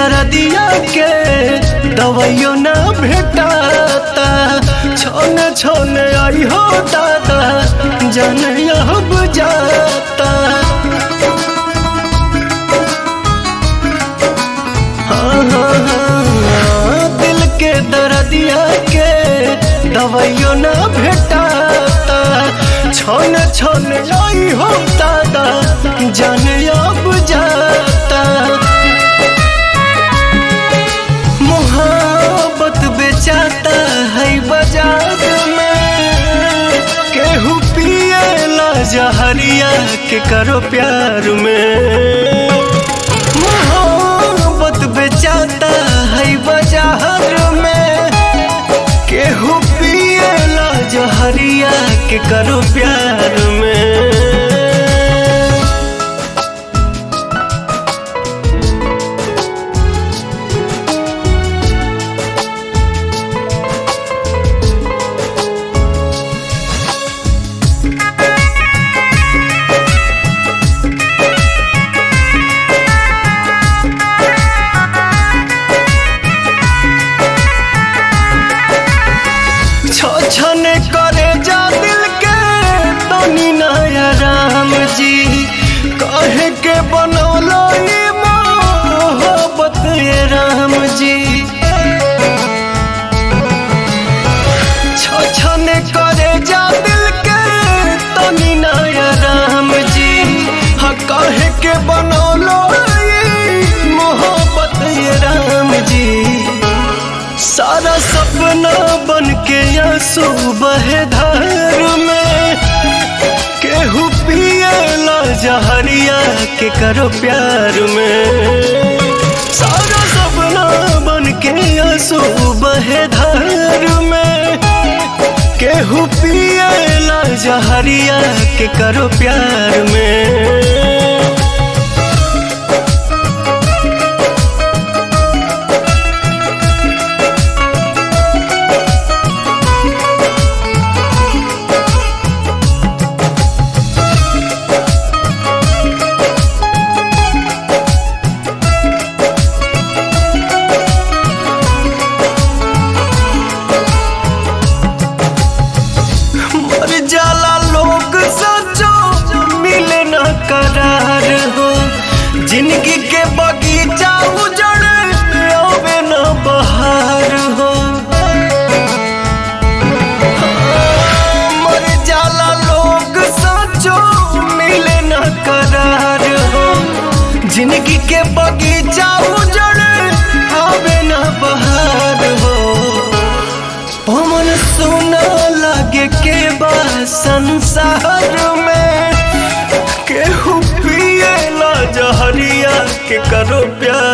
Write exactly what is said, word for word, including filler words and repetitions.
दर्दिया के दवाइयो ना भेटाता। छोने छोने आई हो दादा जान अब जाता। हाँ हाँ हाँ दिल के दर्दिया के दवाइयो ना भेटाता। छोने छोने आई हो दादा जान अब जाता। मोहब्बत बेचाता है बाजार में, केहू पिएला जहरिया के करो प्यार में। मोहब्बत बेचाता है बाजार में, केहू पिएला जहरिया के करो प्यार में। छने करे जा दिल के तनी नया राम जी, कहे के बनौलो ये मोहब्बत ये राम जी। छने करे जा दिल के तनी नया राम जी, हाँ कहे के बनौलो ये मोहब्बत ये राम जी। सारा सपना बन के आंसू बहे धार में, केहू पिएला जहरिया के करो प्यार में। सारा सपना बन के आंसू बहे धार में, केहू पिएला जहरिया के करो प्यार में। जाला लोग सचो मिले न करार हो, जिंदगी के बगीचा उजड़ आवे न बहार हो। मर जाला लोग सचो मिले न करार हो, जिंदगी के बगीचा उजड़ आवे न बहार हो। पवन सुना लागे के बा संसार में, केहू पिएला जहरिया के करो प्यार।